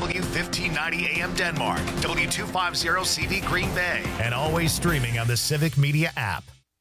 W1590 AM Denmark, W250CV Green Bay, and always streaming on the Civic Media app.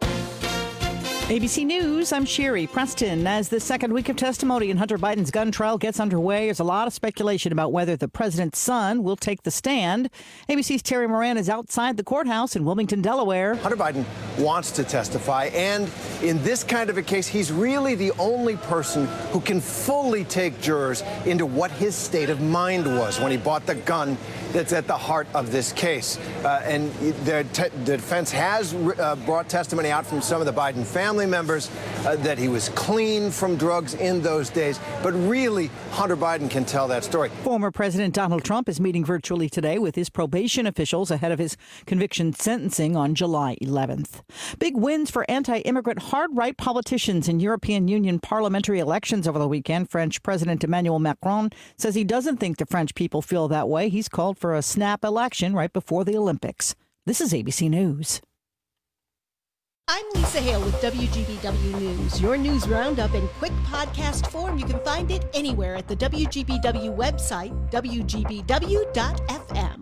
ABC News, I'm Sherry Preston. As the second week of testimony in Hunter Biden's gun trial gets underway, there's a lot of speculation about whether the president's son will take the stand. ABC's Terry Moran is outside the courthouse in Wilmington, Delaware. Hunter Biden wants to testify, and in this kind of a case, he's really the only person who can fully take jurors into what his state of mind was when he bought the gun that's at the heart of this case. And the defense has brought testimony out from some of the Biden family members that he was clean from drugs in those days. But really, Hunter Biden can tell that story. Former President Donald Trump is meeting virtually today with his probation officials ahead of his conviction sentencing on July 11th. Big wins for anti-immigrant hard-right politicians in European Union parliamentary elections over the weekend. French President Emmanuel Macron says he doesn't think the French people feel that way. He's called for a snap election right before the Olympics. This is ABC News. I'm Lisa Hale with WGBW News, your news roundup in quick podcast form. You can find it anywhere at the WGBW website, WGBW.FM.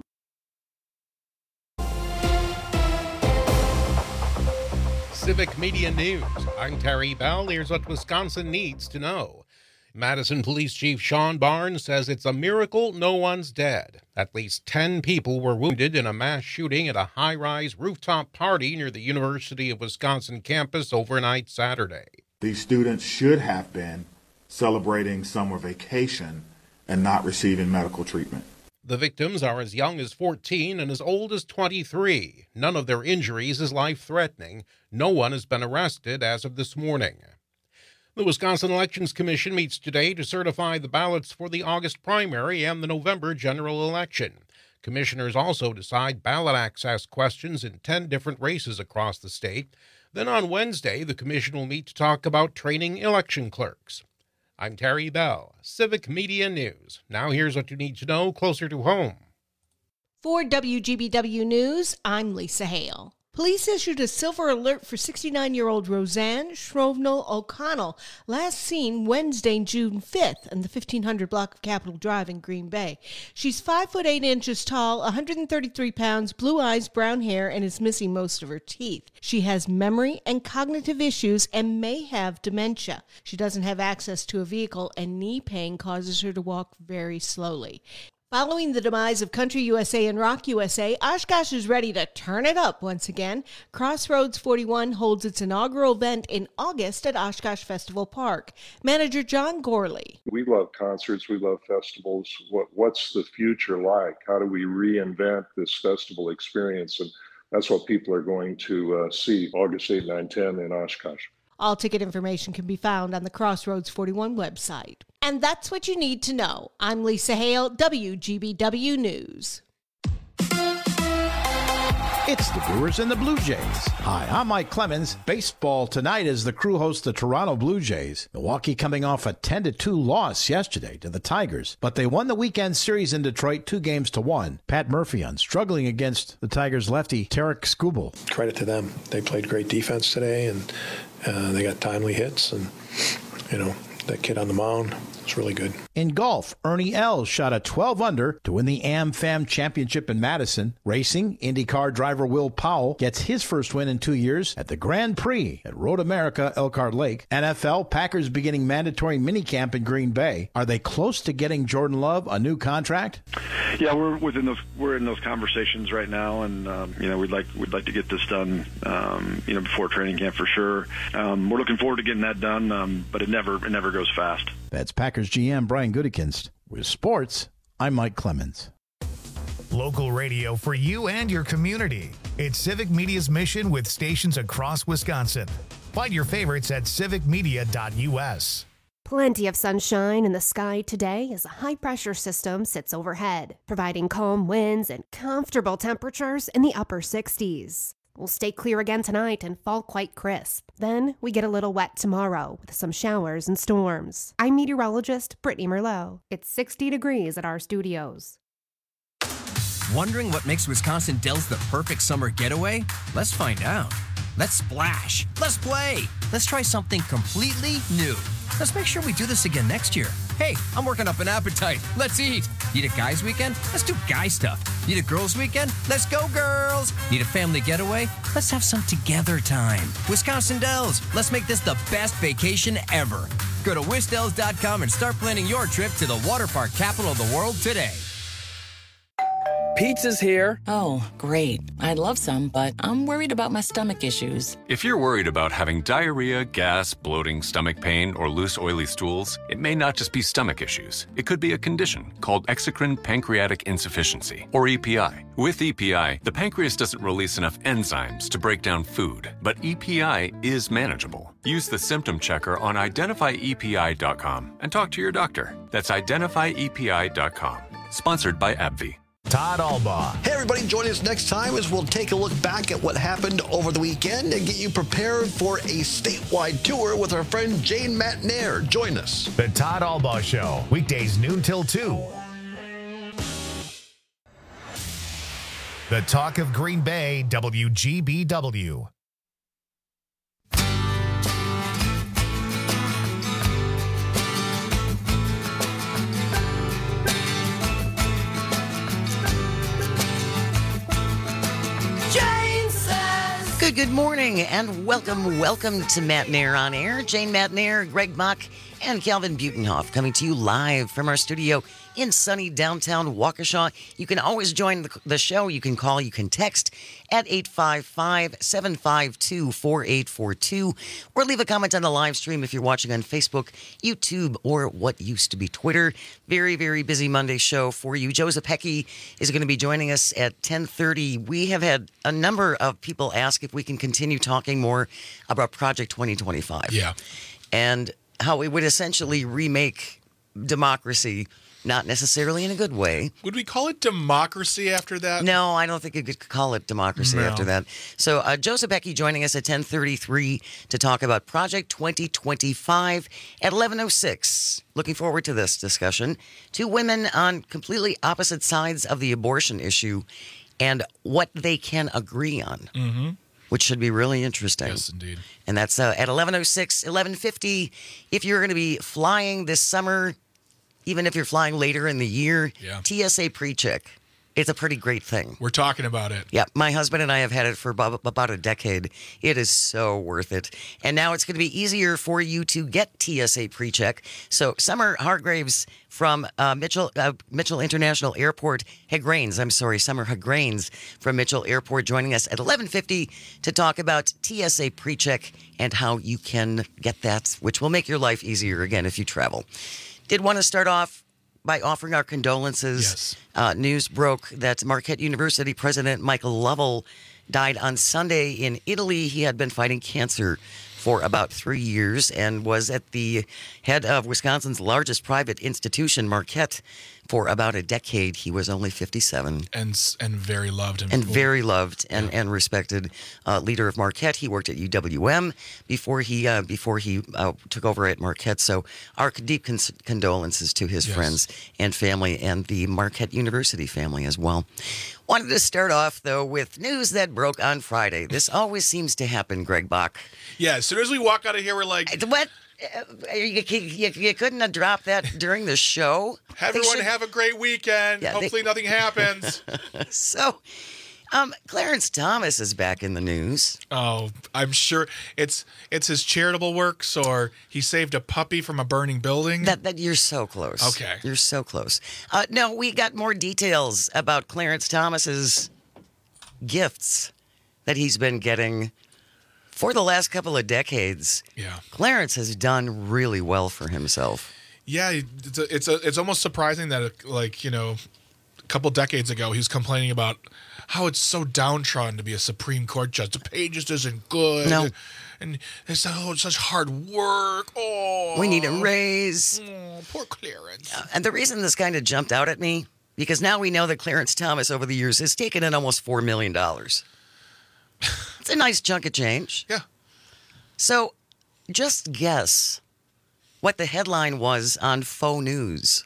Civic Media News. I'm Terry Bell. Here's what Wisconsin needs to know. Madison Police Chief Sean Barnes says it's a miracle no one's dead. At least 10 people were wounded in a mass shooting at a high-rise rooftop party near the University of Wisconsin campus overnight Saturday. These students should have been celebrating summer vacation and not receiving medical treatment. The victims are as young as 14 and as old as 23. None of their injuries is life-threatening. No one has been arrested as of this morning. The Wisconsin Elections Commission meets today to certify the ballots for the August primary and the November general election. Commissioners also decide ballot access questions in 10 different races across the state. Then on Wednesday, the commission will meet to talk about training election clerks. I'm Terry Bell, Civic Media News. Now here's what you need to know closer to home. For WGBW News, I'm Lisa Hale. Police issued a silver alert for 69-year-old Roseanne Shrovnell O'Connell, last seen Wednesday, June 5th in the 1500 block of Capitol Drive in Green Bay. She's 5 foot 8 inches tall, 133 pounds, blue eyes, brown hair, and is missing most of her teeth. She has memory and cognitive issues and may have dementia. She doesn't have access to a vehicle, and knee pain causes her to walk very slowly. Following the demise of Country USA and Rock USA, Oshkosh is ready to turn it up once again. Crossroads 41 holds its inaugural event in August at Oshkosh Festival Park. Manager John Gorley. We love concerts. We love festivals. What's the future like? How do we reinvent this festival experience? And that's what people are going to see August 8, 9, 10 in Oshkosh. All ticket information can be found on the Crossroads 41 website. And that's what you need to know. I'm Lisa Hale, WGBW News. It's the Brewers and the Blue Jays. Hi, I'm Mike Clemens. Baseball tonight as the Crew hosts the Toronto Blue Jays. Milwaukee coming off a 10-2 loss yesterday to the Tigers, but they won the weekend series in Detroit 2-1. Pat Murphy on struggling against the Tigers lefty Tarek Skubal. Credit to them. They played great defense today, and they got timely hits, and, that kid on the mound, it's really good. In golf, Ernie Els shot a 12-under to win the AmFam Championship in Madison. Racing, IndyCar driver Will Powell gets his first win in 2 years at the Grand Prix at Road America Elkhart Lake. NFL, Packers beginning mandatory minicamp in Green Bay. Are they close to getting Jordan Love a new contract? Yeah, we're in those conversations right now, and we'd like to get this done before training camp for sure. We're looking forward to getting that done, but it never goes fast. That's Packers GM Brian Gutekunst. With sports, I'm Mike Clemens. Local radio for you and your community. It's Civic Media's mission with stations across Wisconsin. Find your favorites at civicmedia.us. Plenty of sunshine in the sky today as a high-pressure system sits overhead, providing calm winds and comfortable temperatures in the upper 60s. We'll stay clear again tonight and fall quite crisp. Then we get a little wet tomorrow with some showers and storms. I'm meteorologist Brittany Merlot. It's 60 degrees at our studios. Wondering what makes Wisconsin Dells the perfect summer getaway? Let's find out. Let's splash. Let's play. Let's try something completely new. Let's make sure we do this again next year. Hey, I'm working up an appetite. Let's eat. Need a guy's weekend? Let's do guy stuff. Need a girl's weekend? Let's go, girls. Need a family getaway? Let's have some together time. Wisconsin Dells, let's make this the best vacation ever. Go to wisdells.com and start planning your trip to the water park capital of the world today. Pizza's here. Oh, great. I'd love some, but I'm worried about my stomach issues. If you're worried about having diarrhea, gas, bloating, stomach pain, or loose, oily stools, it may not just be stomach issues. It could be a condition called exocrine pancreatic insufficiency, or EPI. With EPI, the pancreas doesn't release enough enzymes to break down food, but EPI is manageable. Use the symptom checker on identifyepi.com and talk to your doctor. That's identifyepi.com. Sponsored by AbbVie. Todd Albaugh. Hey, everybody, join us next time as we'll take a look back at what happened over the weekend and get you prepared for a statewide tour with our friend Jane Matnair. Join us. The Todd Albaugh Show, weekdays noon till 2. The Talk of Green Bay, WGBW. Good morning and welcome to Matnair on Air. Jane Matnair, Greg Mock, and Calvin Butenhoff coming to you live from our studio in sunny downtown Waukesha. You can always join the show. You can call, you can text at 855-752-4842 or leave a comment on the live stream if you're watching on Facebook, YouTube, or what used to be Twitter. Very, very busy Monday show for you. Joe Zepecki is going to be joining us at 10:30. We have had a number of people ask if we can continue talking more about Project 2025. Yeah. And how it would essentially remake democracy, not necessarily in a good way. Would we call it democracy after that? No, I don't think you could call it democracy after that. So Joe Zepecki joining us at 10:33 to talk about Project 2025 at 11:06. Looking forward to this discussion. Two women on completely opposite sides of the abortion issue and what they can agree on. Mm-hmm. Which should be really interesting. Yes, indeed. And that's at 11:06, 11:50. If you're going to be flying this summer, even if you're flying later in the year, TSA PreCheck. It's a pretty great thing. We're talking about it. Yeah, my husband and I have had it for about a decade. It is so worth it. And now it's going to be easier for you to get TSA PreCheck. So Summer Hargraves from Mitchell International Airport, Summer Hargraves from Mitchell Airport joining us at 11:50 to talk about TSA PreCheck and how you can get that, which will make your life easier again if you travel. Did want to start off by offering our condolences. Yes. News broke that Marquette University President Michael Lovell died on Sunday in Italy. He had been fighting cancer for about 3 years and was at the head of Wisconsin's largest private institution, Marquette, for about a decade. He was only 57. And very loved. And very loved and respected leader of Marquette. He worked at UWM before he took over at Marquette. So our deep condolences to his friends and family and the Marquette University family as well. Wanted to start off, though, with news that broke on Friday. This always seems to happen, Greg Bach. Yeah, as soon as we walk out of here, we're like... What? You couldn't have dropped that during the show? Everyone have a great weekend. Yeah, hopefully nothing happens. So, Clarence Thomas is back in the news. Oh, I'm sure it's his charitable works, or he saved a puppy from a burning building. That you're so close. Okay. You're so close. No, we got more details about Clarence Thomas's gifts that he's been getting for the last couple of decades. Yeah. Clarence has done really well for himself. Yeah, it's almost surprising that a couple decades ago he was complaining about how it's so downtrodden to be a Supreme Court judge. The pay just isn't good. No. And it's such hard work. Oh, we need a raise. Oh, poor Clarence. And the reason this kind of jumped out at me, because now we know that Clarence Thomas over the years has taken in almost $4 million. It's a nice chunk of change. Yeah. So just guess what the headline was on Faux News.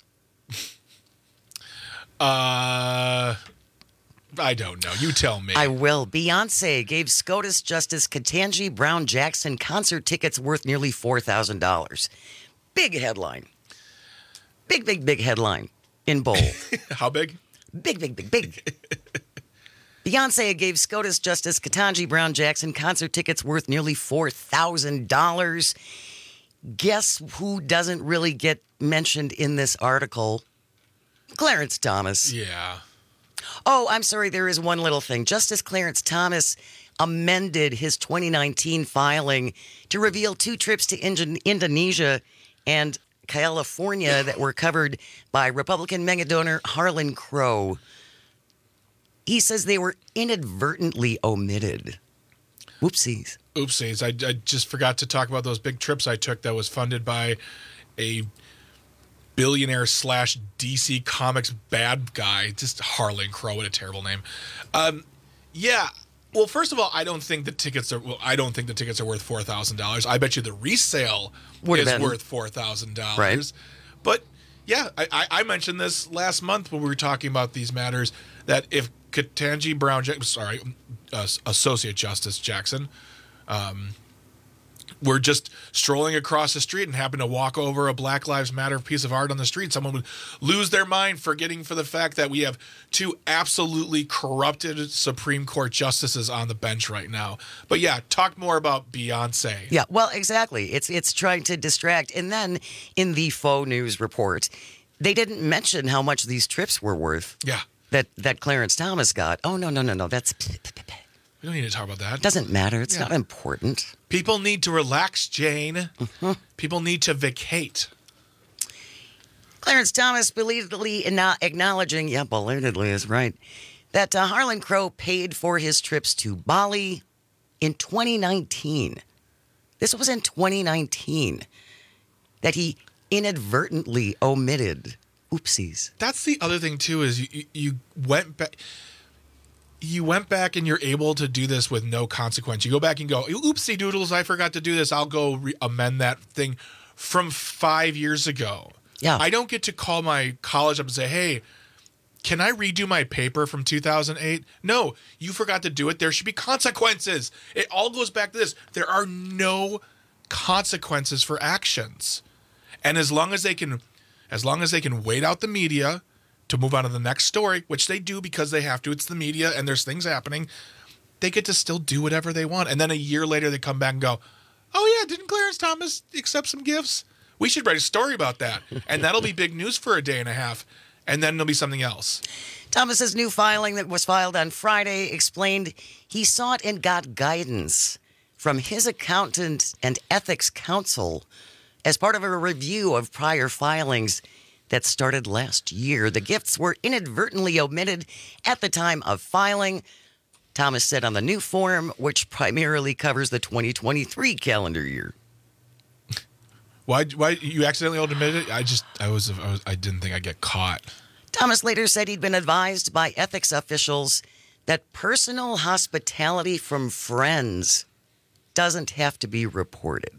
I don't know. You tell me. I will. Beyonce gave SCOTUS Justice Ketanji Brown Jackson concert tickets worth nearly $4,000. Big headline. Big headline in bold. How big? Big. Beyonce gave SCOTUS Justice Ketanji Brown Jackson concert tickets worth nearly $4,000. Guess who doesn't really get mentioned in this article? Clarence Thomas. Yeah. Oh, I'm sorry. There is one little thing. Justice Clarence Thomas amended his 2019 filing to reveal 2 trips to Indonesia and California that were covered by Republican mega donor Harlan Crow. He says they were inadvertently omitted. Whoopsies. Oopsies. I just forgot to talk about those big trips I took that was funded by a billionaire / DC Comics bad guy. Just Harlan Crow. What a terrible name. Yeah. Well, first of all, I don't think the tickets are worth $4,000. I bet you the resale is worth $4,000. Right. But yeah, I mentioned this last month when we were talking about these matters, that if Ketanji Brown, Associate Justice Jackson, were just strolling across the street and happened to walk over a Black Lives Matter piece of art on the street, someone would lose their mind, forgetting for the fact that we have 2 absolutely corrupted Supreme Court justices on the bench right now. But yeah, talk more about Beyonce. Yeah, well, exactly. It's trying to distract. And then in the faux news report, they didn't mention how much these trips were worth. Yeah. That Clarence Thomas got. Oh, no. That's... We don't need to talk about that. Doesn't matter. It's not important. People need to relax, Jane. People need to vacate. Clarence Thomas belatedly acknowledging, belatedly is right, that Harlan Crow paid for his trips to Bali in 2019. This was in 2019 that he inadvertently omitted. Oopsies. That's the other thing, too, is you went back... You went back and you're able to do this with no consequence. You go back and go, oopsie doodles, I forgot to do this. I'll go amend that thing from 5 years ago. Yeah. I don't get to call my college up and say, hey, can I redo my paper from 2008? No, you forgot to do it. There should be consequences. It all goes back to this. There are no consequences for actions. And as long as they can wait out the media to move on to the next story, which they do because they have to. It's the media and there's things happening. They get to still do whatever they want. And then a year later, they come back and go, oh, yeah, didn't Clarence Thomas accept some gifts? We should write a story about that. And that'll be big news for a day and a half. And then there'll be something else. Thomas's new filing that was filed on Friday explained he sought and got guidance from his accountant and ethics counsel as part of a review of prior filings that started last year. The gifts were inadvertently omitted at the time of filing, Thomas said on the new form, which primarily covers the 2023 calendar year. Why you accidentally omitted it? I didn't think I'd get caught. Thomas later said he'd been advised by ethics officials that personal hospitality from friends doesn't have to be reported.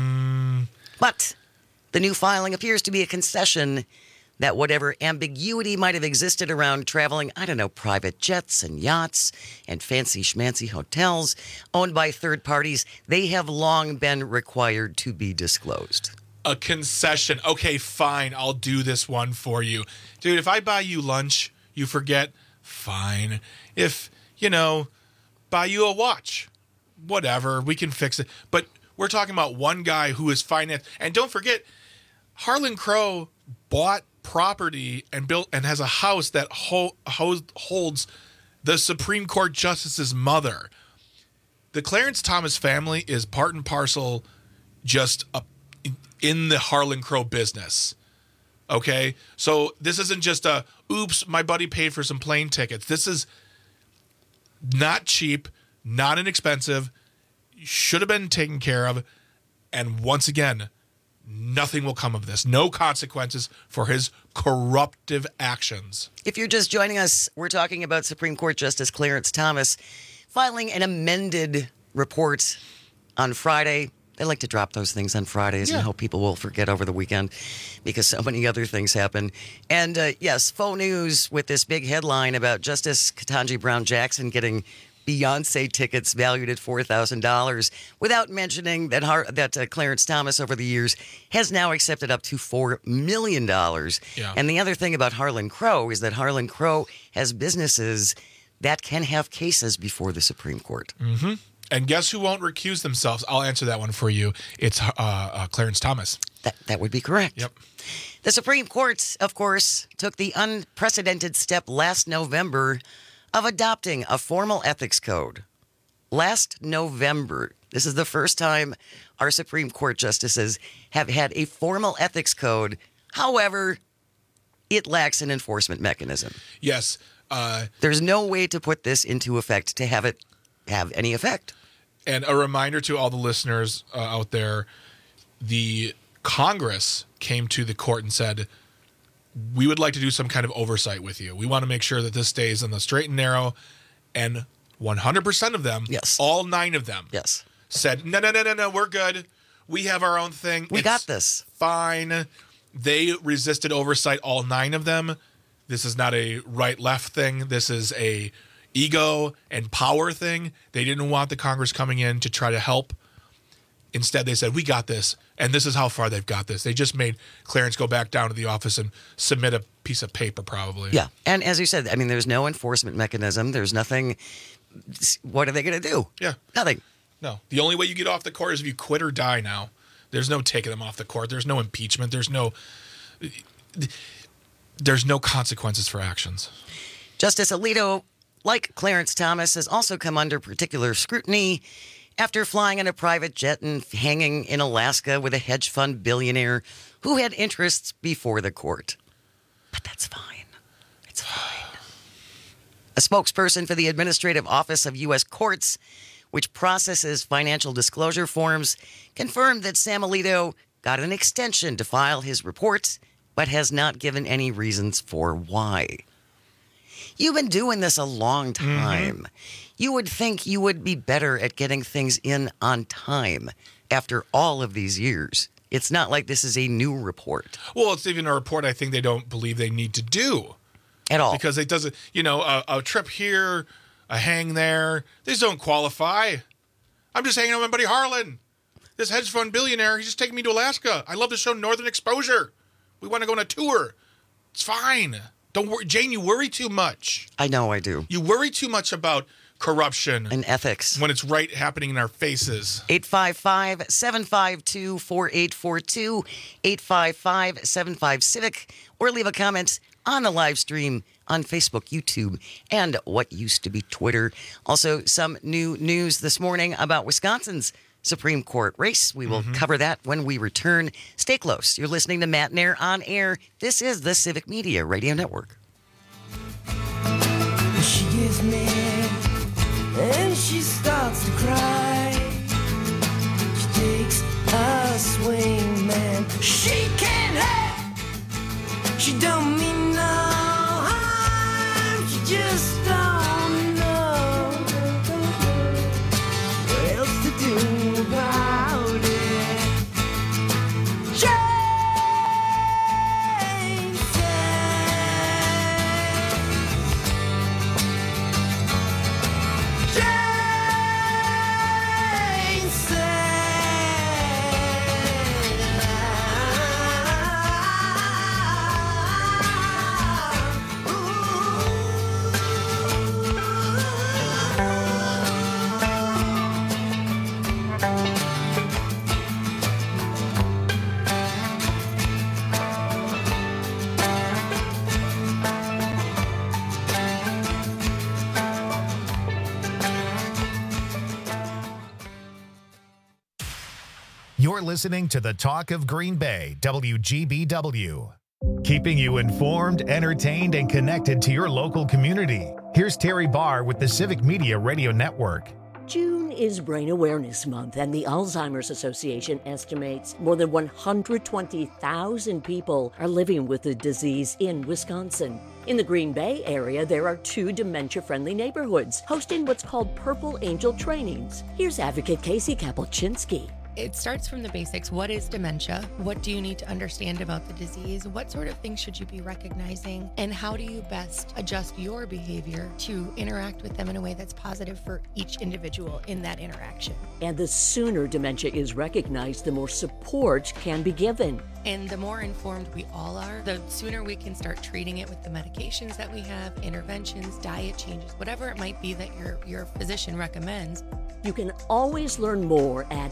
But the new filing appears to be a concession that whatever ambiguity might have existed around traveling, private jets and yachts and fancy schmancy hotels owned by third parties, they have long been required to be disclosed. A concession. Okay, fine. I'll do this one for you. Dude, if I buy you lunch, you forget, fine. If, buy you a watch, whatever, we can fix it. But we're talking about one guy who is financed. And don't forget, Harlan Crow bought property and built and has a house that holds the Supreme Court Justice's mother. The Clarence Thomas family is part and parcel just in the Harlan Crow business. Okay? So this isn't just oops, my buddy paid for some plane tickets. This is not cheap, not inexpensive, should have been taken care of. And once again, nothing will come of this. No consequences for his corruptive actions. If you're just joining us, we're talking about Supreme Court Justice Clarence Thomas filing an amended report on Friday. They like to drop those things on Fridays and hope people will forget over the weekend because so many other things happen. And yes, faux news with this big headline about Justice Ketanji Brown Jackson getting Beyonce tickets valued at $4,000, without mentioning that Clarence Thomas over the years has now accepted up to $4 million. Yeah. And the other thing about Harlan Crow is that Harlan Crow has businesses that can have cases before the Supreme Court. Mm-hmm. And guess who won't recuse themselves? I'll answer that one for you. It's Clarence Thomas. That would be correct. Yep. The Supreme Court, of course, took the unprecedented step last November of adopting a formal ethics code. Last November, this is the first time our Supreme Court justices have had a formal ethics code. However, it lacks an enforcement mechanism. Yes. There's no way to put this into effect to have it have any effect. And a reminder to all the listeners out there, the Congress came to the court and said, we would like to do some kind of oversight with you. We want to make sure that this stays on the straight and narrow. And 100% of them, yes, all 9 of them, yes, said, no, we're good. We have our own thing. We got this. Fine. They resisted oversight, all 9 of them. This is not a right-left thing. This is a ego and power thing. They didn't want the Congress coming in to try to help. Instead, they said, we got this, and this is how far they've got this. They just made Clarence go back down to the office and submit a piece of paper, probably. Yeah, and as you said, I mean, there's no enforcement mechanism. There's nothing. What are they going to do? Yeah. Nothing. No. The only way you get off the court is if you quit or die now. There's no taking them off the court. There's no impeachment. There's no consequences for actions. Justice Alito, like Clarence Thomas, has also come under particular scrutiny after flying in a private jet and hanging in Alaska with a hedge fund billionaire who had interests before the court. But that's fine. It's fine. A spokesperson for the Administrative Office of U.S. Courts, which processes financial disclosure forms, confirmed that Sam Alito got an extension to file his reports, but has not given any reasons for why. You've been doing this a long time. Mm-hmm. You would think you would be better at getting things in on time after all of these years. It's not like this is a new report. Well, it's even a report I think they don't believe they need to do. At all. Because it doesn't, a trip here, a hang there, these don't qualify. I'm just hanging out with my buddy Harlan. This hedge fund billionaire, he's just taking me to Alaska. I love to show Northern Exposure. We want to go on a tour. It's fine. Don't worry. Jane, you worry too much. I know I do. You worry too much about corruption and ethics when it's right happening in our faces. 855-752-4842, 855-75-CIVIC, or leave a comment on the live stream on Facebook, YouTube, and what used to be Twitter. Also, some new news this morning about Wisconsin's Supreme Court race. We will cover that when we return. Stay close. You're listening to Matt Nair on air. This is the Civic Media Radio Network. She gives me and she starts to cry. She takes a swing, man. She can't help. She don't mean no harm. She just don't know what else to do about it. Jane said, Jane You're listening to the Talk of Green Bay, WGBW. Keeping you informed, entertained, and connected to your local community. Here's Terry Barr with the Civic Media Radio Network. June is Brain Awareness Month, and the Alzheimer's Association estimates more than 120,000 people are living with the disease in Wisconsin. In the Green Bay area, there are 2 dementia-friendly neighborhoods hosting what's called Purple Angel trainings. Here's Advocate Casey Kapelczynski. It starts from the basics. What is dementia? What do you need to understand about the disease? What sort of things should you be recognizing? And how do you best adjust your behavior to interact with them in a way that's positive for each individual in that interaction? And the sooner dementia is recognized, the more support can be given. And the more informed we all are, the sooner we can start treating it with the medications that we have, interventions, diet changes, whatever it might be that your physician recommends. You can always learn more at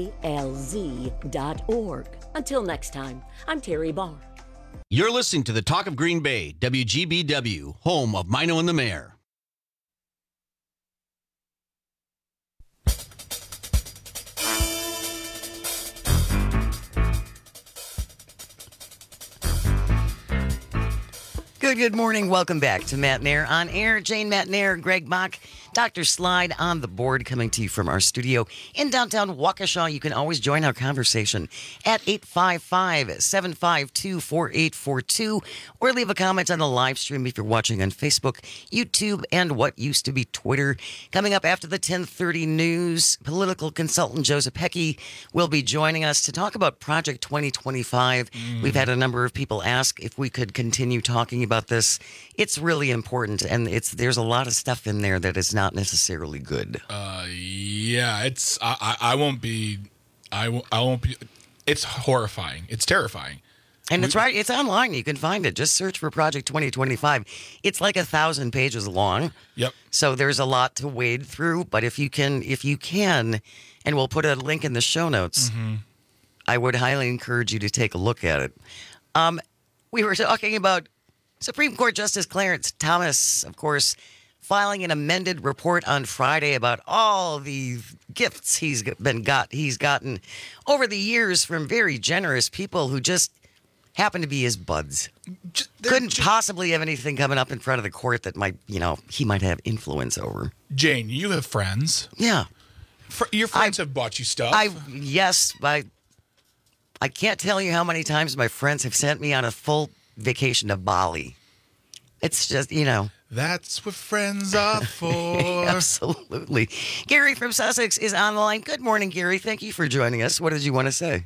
alz.org. Until next time, I'm Terry Barr. You're listening to the Talk of Green Bay, WGBW, home of Mino and the Mayor. Good morning. Welcome back to Matt Nair on Air. Jane Matt Nair, Greg Mock, Dr. Slide on the board, coming to you from our studio in downtown Waukesha. You can always join our conversation at 855-752-4842 or leave a comment on the live stream if you're watching on Facebook, YouTube, and what used to be Twitter. Coming up after the 10:30 news, political consultant Joseph Heckey will be joining us to talk about Project 2025. We've had a number of people ask if we could continue talking about this. It's really important, and there's a lot of stuff in there that is not necessarily good. Yeah, it's I won't be. It's horrifying. It's terrifying. And it's right. It's online. You can find it. Just search for Project 2025. It's like 1,000 pages long. Yep. So there's a lot to wade through. But if you can, and we'll put a link in the show notes. I would highly encourage you to take a look at it. We were talking about Supreme Court Justice Clarence Thomas, of course, filing an amended report on Friday about all the gifts he's gotten over the years from very generous people who just happen to be his buds. Couldn't possibly have anything coming up in front of the court that he might have influence over. Jane, you have friends. Yeah. Your friends have bought you stuff. Yes. I can't tell you how many times my friends have sent me on a full vacation to Bali. It's just, That's what friends are for. Absolutely. Gary from Sussex is on the line. Good morning, Gary. Thank you for joining us. What did you want to say?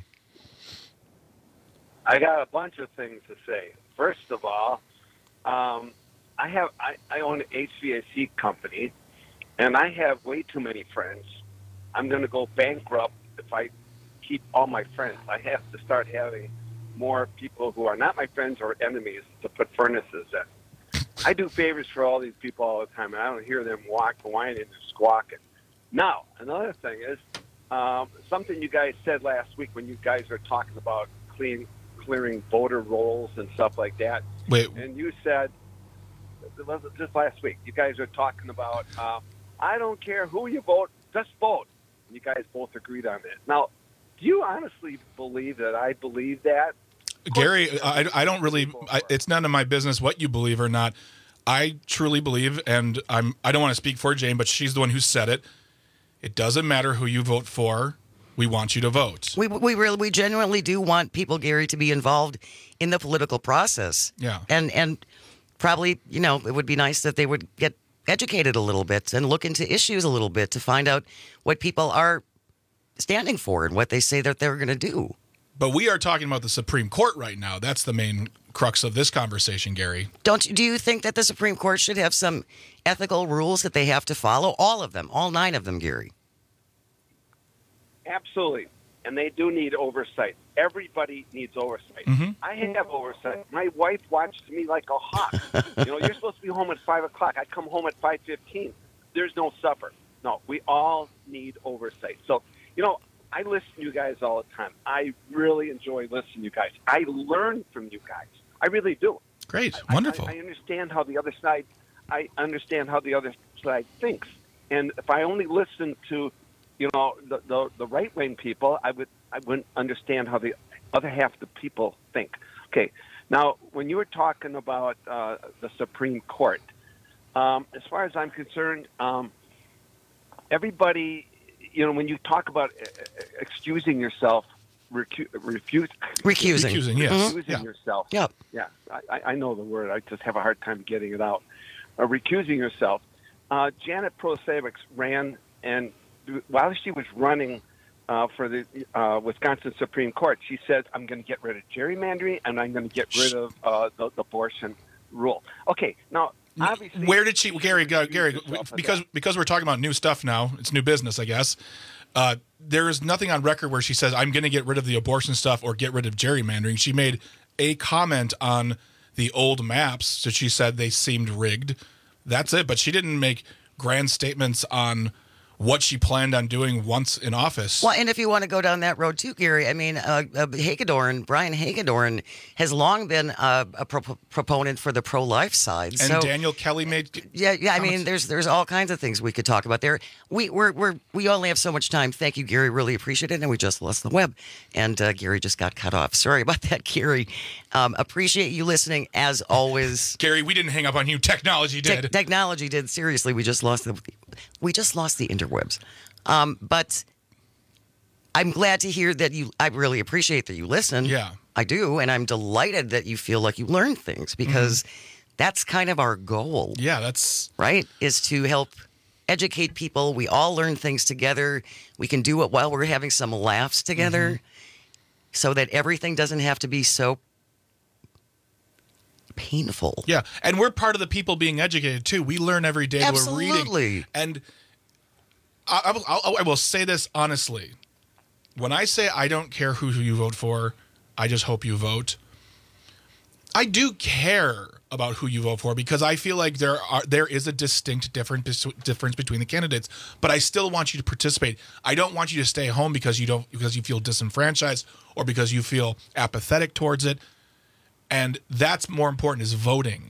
I got a bunch of things to say. First of all, I own an HVAC company, and I have way too many friends. I'm going to go bankrupt if I keep all my friends. I have to start having more people who are not my friends or enemies to put furnaces in. I do favors for all these people all the time, and I don't hear them whining and squawking. Now, another thing is something you guys said last week when you guys were talking about clearing voter rolls and stuff like that. Wait. And you said, just last week, you guys were talking about, I don't care who you vote, just vote. And you guys both agreed on that. Now, do you honestly believe that I believe that? Gary, I don't really. It's none of my business what you believe or not. I truly believe, and I don't want to speak for Jane, but she's the one who said it. It doesn't matter who you vote for. We want you to vote. We genuinely do want people, Gary, to be involved in the political process. Yeah. And probably, it would be nice that they would get educated a little bit and look into issues a little bit to find out what people are standing for and what they say that they're going to do. But we are talking about the Supreme Court right now. That's the main crux of this conversation, Gary. Do you think that the Supreme Court should have some ethical rules that they have to follow? All of them, all 9 of them, Gary. Absolutely. And they do need oversight. Everybody needs oversight. Mm-hmm. I have oversight. My wife watches me like a hawk. You're supposed to be home at 5 o'clock. I come home at 5:15. There's no supper. No, we all need oversight. So, I listen to you guys all the time. I really enjoy listening to you guys. I learn from you guys. I really do. Great. Wonderful. I understand how the other side thinks. And if I only listen to, the right-wing people, I wouldn't understand how the other half of the people think. Okay. Now, when you were talking about the Supreme Court, as far as I'm concerned, everybody, when you talk about excusing yourself, recusing yourself. Yep. Yeah, I know the word. I just have a hard time getting it out. Recusing yourself. Janet Protasevich ran, and while she was running, for the Wisconsin Supreme Court. She says, I'm going to get rid of gerrymandering and I'm going to get rid of the abortion rule. Okay, now, obviously... Where did she... Gary, because we're talking about new stuff now, it's new business, I guess, there is nothing on record where she says, I'm going to get rid of the abortion stuff or get rid of gerrymandering. She made a comment on the old maps, so she said they seemed rigged. That's it, but she didn't make grand statements on what she planned on doing once in office. Well, and if you want to go down that road too, Gary, I mean, Brian Hagedorn has long been a proponent for the pro-life side. And so, Daniel Kelly made Yeah, comments. I mean, there's all kinds of things we could talk about there. We only have so much time. Thank you, Gary. Really appreciate it. And we just lost the web, and Gary just got cut off. Sorry about that, Gary. Appreciate you listening as always. Gary, we didn't hang up on you. Technology did. Technology did. Seriously, we just lost the interwebs. But I'm glad to hear that I really appreciate that you listen. Yeah. I do. And I'm delighted that you feel like you learned things because that's kind of our goal. Yeah, that's... Right? Is to help educate people. We all learn things together. We can do it while we're having some laughs together so that everything doesn't have to be so painful. Yeah, and we're part of the people being educated too. We learn every day. Absolutely. We're reading. And I will say this honestly. When I say I don't care who you vote for, I just hope you vote. I do care about who you vote for because I feel like there is a distinct difference between the candidates. But I still want you to participate. I don't want you to stay home because you feel disenfranchised or because you feel apathetic towards it. And that's more important, is voting.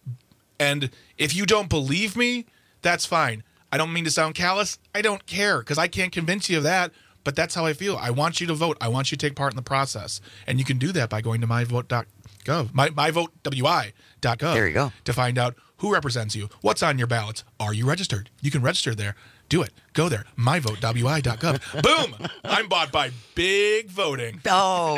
And if you don't believe me, that's fine. I don't mean to sound callous. I don't care because I can't convince you of that. But that's how I feel. I want you to vote. I want you to take part in the process. And you can do that by going to myvote.gov, myvotewi.gov. There you go. To find out who represents you, what's on your ballots. Are you registered? You can register there. Do it. Go there. myvotewi.gov. Boom! I'm bought by Big Voting. Oh,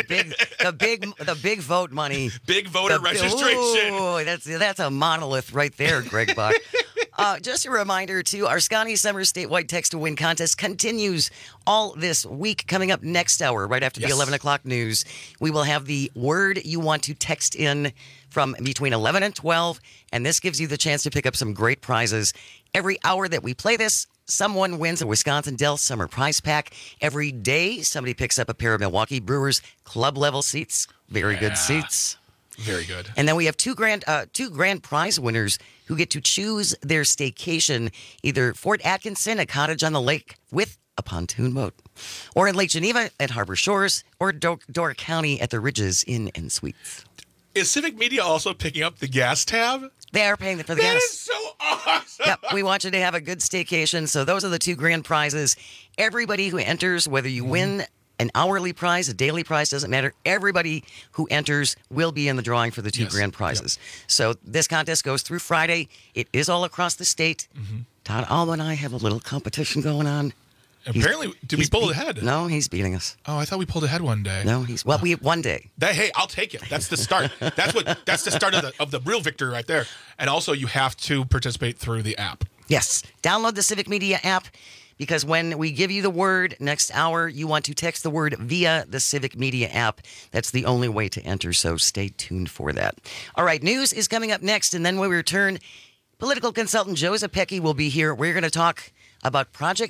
the big vote money. Big voter registration. Oh, that's a monolith right there, Greg Buck. Just a reminder, too, our Scotty Summer statewide text to win contest continues all this week. Coming up next hour, right after the 11 o'clock news, we will have the word you want to text in from between 11 and 12, and this gives you the chance to pick up some great prizes. Every hour that we play this, someone wins a Wisconsin Dells Summer Prize Pack. Every day, somebody picks up a pair of Milwaukee Brewers club-level seats. Very good seats. Very good. And then we have two grand prize winners who get to choose their staycation, either Fort Atkinson, a cottage on the lake with a pontoon boat, or in Lake Geneva at Harbor Shores, or Door County at the Ridges Inn and Suites. Is Civic Media also picking up the gas tab? They are paying for the gas. That is so awesome. Yep, we want you to have a good staycation. So those are the two grand prizes. Everybody who enters, whether you win an hourly prize, a daily prize, doesn't matter. Everybody who enters will be in the drawing for the two grand prizes. Yep. So this contest goes through Friday. It is all across the state. Todd Alba and I have a little competition going on. Apparently, did we pull ahead? No, he's beating us. Oh, I thought we pulled ahead one day. No, we one day. Hey, I'll take it. That's the start. That's the start of the real victory right there. And also, you have to participate through the app. Yes, download the Civic Media app. Because when we give you the word next hour, you want to text the word via the Civic Media app. That's the only way to enter, so stay tuned for that. All right, news is coming up next, and then when we return, political consultant Joe Zepecki will be here. We're going to talk about Project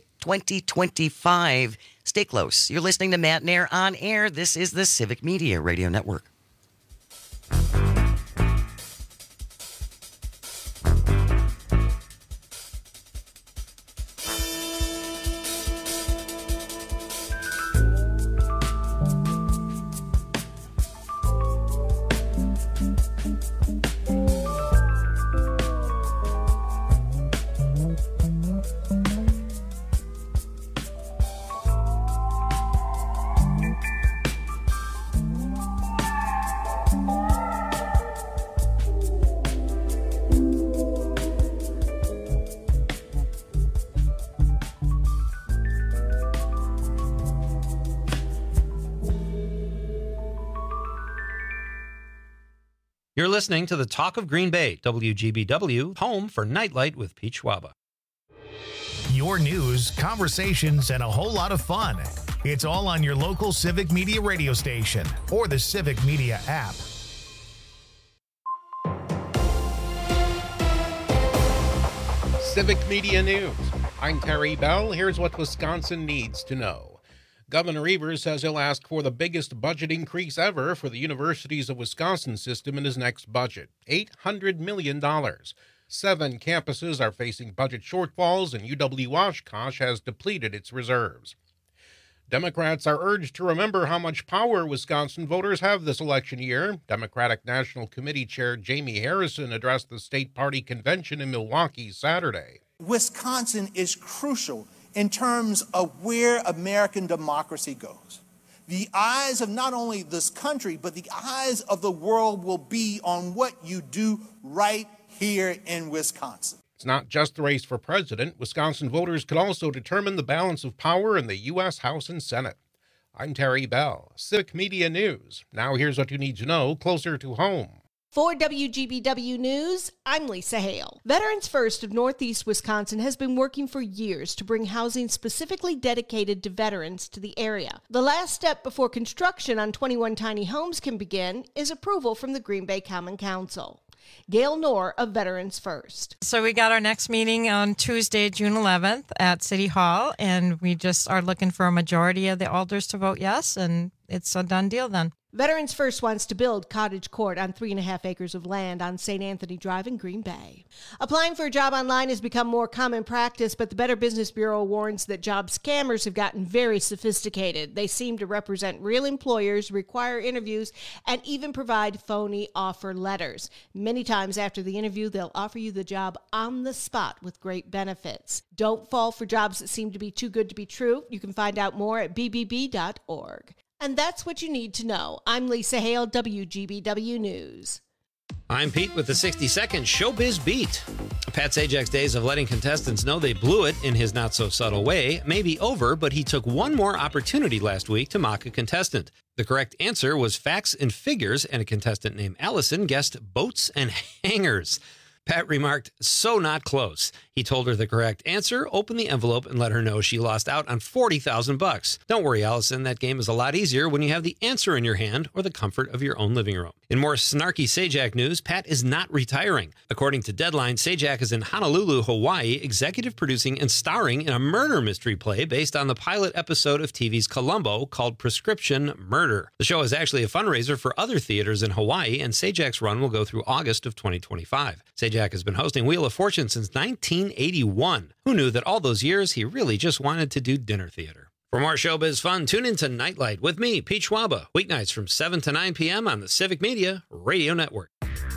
2025. Stay close. You're listening to Matt Nair on air. This is the Civic Media Radio Network. You're listening to the Talk of Green Bay, WGBW, home for Nightlight with Pete Schwaba. Your news, conversations, and a whole lot of fun. It's all on your local Civic Media radio station or the Civic Media app. Civic Media News. I'm Terry Bell. Here's what Wisconsin needs to know. Governor Evers says he'll ask for the biggest budget increase ever for the Universities of Wisconsin system in his next budget, $800 million. 7 campuses are facing budget shortfalls, and UW-Oshkosh has depleted its reserves. Democrats are urged to remember how much power Wisconsin voters have this election year. Democratic National Committee Chair Jamie Harrison addressed the state party convention in Milwaukee Saturday. Wisconsin is crucial in terms of where American democracy goes. The eyes of not only this country, but the eyes of the world will be on what you do right here in Wisconsin. It's not just the race for president. Wisconsin voters could also determine the balance of power in the U.S. House and Senate. I'm Terry Bell, Civic Media News. Now here's what you need to know closer to home. For WGBW News, I'm Lisa Hale. Veterans First of Northeast Wisconsin has been working for years to bring housing specifically dedicated to veterans to the area. The last step before construction on 21 tiny homes can begin is approval from the Green Bay Common Council. Gail Knorr of Veterans First. So we got our next meeting on Tuesday, June 11th at City Hall, and we just are looking for a majority of the alders to vote yes, and it's a done deal then. Veterans First wants to build Cottage Court on 3.5 acres of land on St. Anthony Drive in Green Bay. Applying for a job online has become more common practice, but the Better Business Bureau warns that job scammers have gotten very sophisticated. They seem to represent real employers, require interviews, and even provide phony offer letters. Many times after the interview, they'll offer you the job on the spot with great benefits. Don't fall for jobs that seem to be too good to be true. You can find out more at bbb.org. And that's what you need to know. I'm Lisa Hale, WGBW News. I'm Pete with the 60-second Showbiz Beat. Pat Sajak's days of letting contestants know they blew it in his not-so-subtle way may be over, but he took one more opportunity last week to mock a contestant. The correct answer was facts and figures, and a contestant named Allison guessed boats and hangers. Pat remarked, "So not close." He told her the correct answer, opened the envelope, and let her know she lost out on $40,000. Don't worry, Allison, that game is a lot easier when you have the answer in your hand or the comfort of your own living room. In more snarky Sajak news, Pat is not retiring. According to Deadline, Sajak is in Honolulu, Hawaii, executive producing and starring in a murder mystery play based on the pilot episode of TV's Columbo called Prescription Murder. The show is actually a fundraiser for other theaters in Hawaii, and Sajak's run will go through August of 2025. Sajak has been hosting Wheel of Fortune since 1981. Who knew that all those years he really just wanted to do dinner theater? For more showbiz fun, tune in to Nightlight with me, Pete Schwaba, weeknights from 7 to 9 p.m. on the Civic Media Radio Network.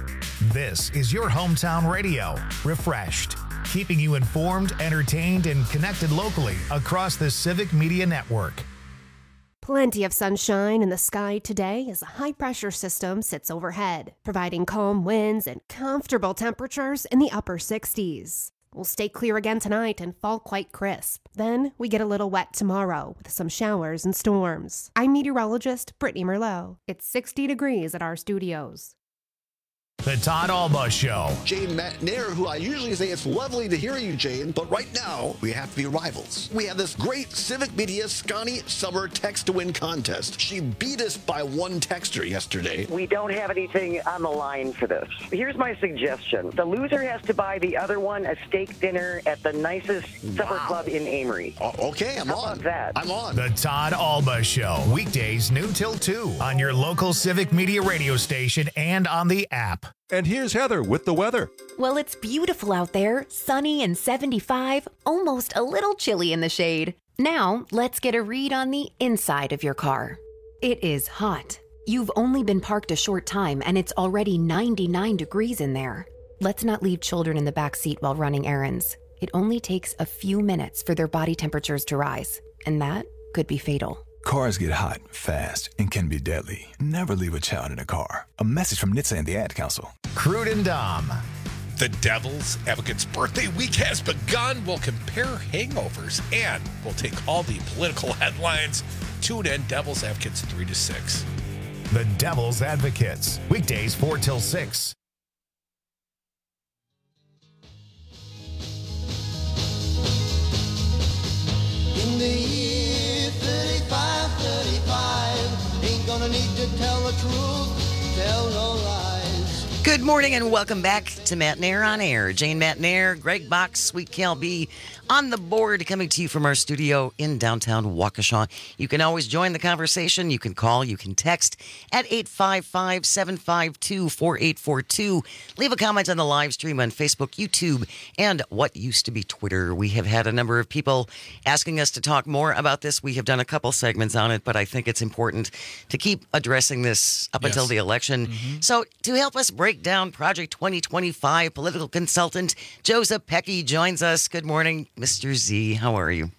This is your hometown radio, refreshed, keeping you informed, entertained, and connected locally across the Civic Media Network. Plenty of sunshine in the sky today as a high-pressure system sits overhead, providing calm winds and comfortable temperatures in the upper 60s. We'll stay clear again tonight and fall quite crisp. Then we get a little wet tomorrow with some showers and storms. I'm meteorologist Brittany Merlot. It's 60 degrees at our studios. The Todd Alba Show. Jane McNair, who I usually say it's lovely to hear you, Jane, but right now we have to be rivals. We have this great Civic Media Scotty Summer Text to Win contest. She beat us by one texter yesterday. We don't have anything on the line for this. Here's my suggestion. The loser has to buy the other one a steak dinner at the nicest supper club in Amory. Okay, I'm How on. about that? I'm on. The Todd Alba Show. Weekdays noon till 2 on your local Civic Media radio station and on the app. And here's Heather with the weather. Well, it's beautiful out there, sunny and 75, almost a little chilly in the shade. Now, let's get a read on the inside of your car. It is hot. You've only been parked a short time and it's already 99 degrees in there. Let's not leave children in the back seat while running errands. It only takes a few minutes for their body temperatures to rise, and that could be fatal. Cars get hot, fast, and can be deadly. Never leave a child in a car. A message from NHTSA and the Ad Council. Crude and Dom. The Devil's Advocate's birthday week has begun. We'll compare hangovers and we'll take all the political headlines. Tune in, Devil's Advocates 3 to 6. The Devil's Advocates. Weekdays 4 till 6. truth, tell no lies. Good morning and welcome back to Matt Nair on Air. Jane Matt Nair, Greg Box, Sweet Cal B on the board, coming to you from our studio in downtown Waukesha. You can always join the conversation. You can call, you can text at 855-752-4842. Leave a comment on the live stream on Facebook, YouTube, and what used to be Twitter. We have had a number of people asking us to talk more about this. We have done a couple segments on it, but I think it's important to keep addressing this up until the election. So to help us break down Project 2025, political consultant Joe Zepecki joins us. Good morning, Mr. Z. How are you?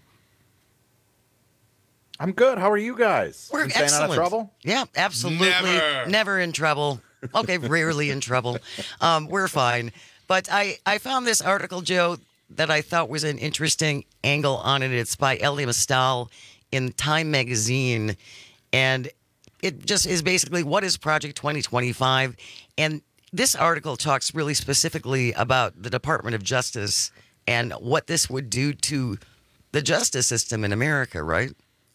I'm good. How are you guys? We're Been staying excellent. out of trouble? Yeah, absolutely. Never in trouble. Okay, rarely in trouble. We're fine. But I found this article, Joe, that I thought was an interesting angle on it. It's by Elie Mystal in Time magazine. And it just is basically, what is Project 2025? And this article talks really specifically about the Department of Justice and what this would do to the justice system in America, right?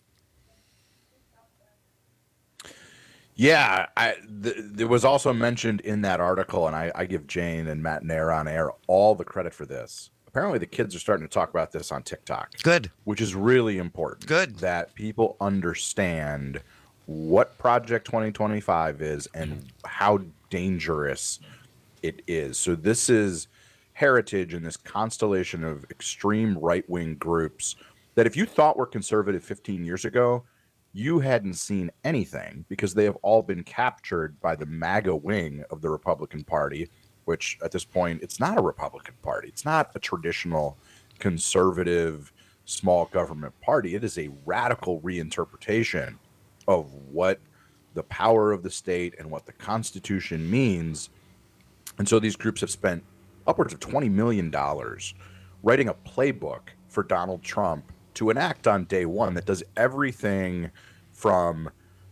Yeah, there was also mentioned in that article, and I give Jane and Matt Nair on Air all the credit for this. Apparently, the kids are starting to talk about this on TikTok. Good. Which is really important. Good. That people understand what Project 2025 is and how dangerous it is. So this is heritage in this constellation of extreme right-wing groups that if you thought were conservative 15 years ago, you hadn't seen anything, because they have all been captured by the MAGA wing of the Republican Party, which at this point, it's not a Republican Party. It's not a traditional conservative small government party. It is a radical reinterpretation of what the power of the state and what the Constitution means. And so these groups have spent upwards of $20 million writing a playbook for Donald Trump to enact on day one that does everything from